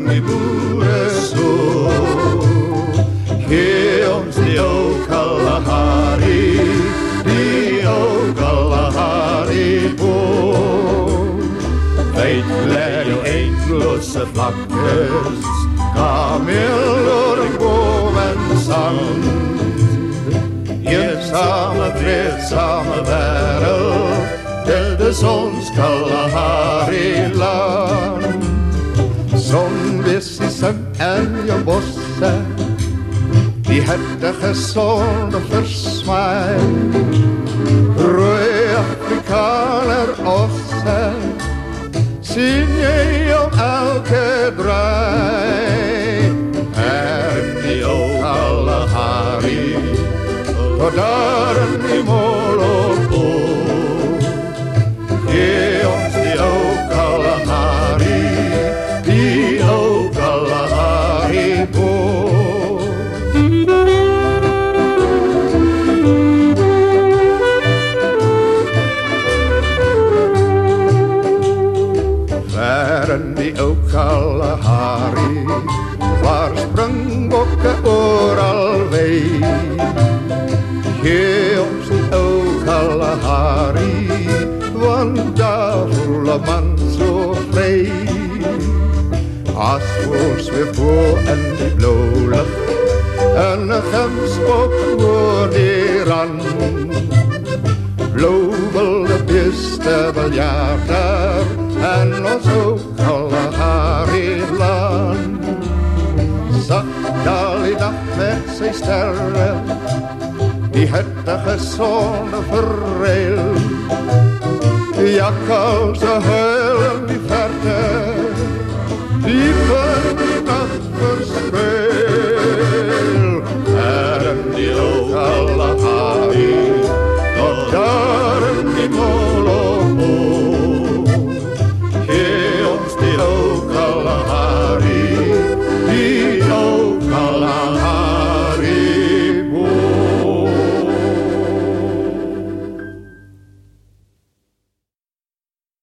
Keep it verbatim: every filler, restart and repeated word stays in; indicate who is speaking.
Speaker 1: die boere so. Gee ons die ou Kalahari, die ou Kalahari boom. Wyd lê jou eindelose vlaktes, kameel oor die boom en sand. Eensame, vreedsame wêreld, dit is ons Kalahari land. Sonvisie sing in jou bosse, die hertige son versmaai. Rooi Afrikaner osse, sien jy op elke draai. En die ou Kalahari, tot daar in die Molopo. Gee ons die ou Kalahari, die ou Kalahari boom. Ver in die ou Kalahari, waar springbokke oral wei. Gee ons die ou Kalahari, want daar voel 'n man so vry. As voels weer voor in die blauwe lucht, en 'n gemsbok oor die rand. Blauw wilde beeste biljaar daar, en ons ou Kalahari land. Sak daal die dag met sy sterre, die hertige son verruil. Jakkals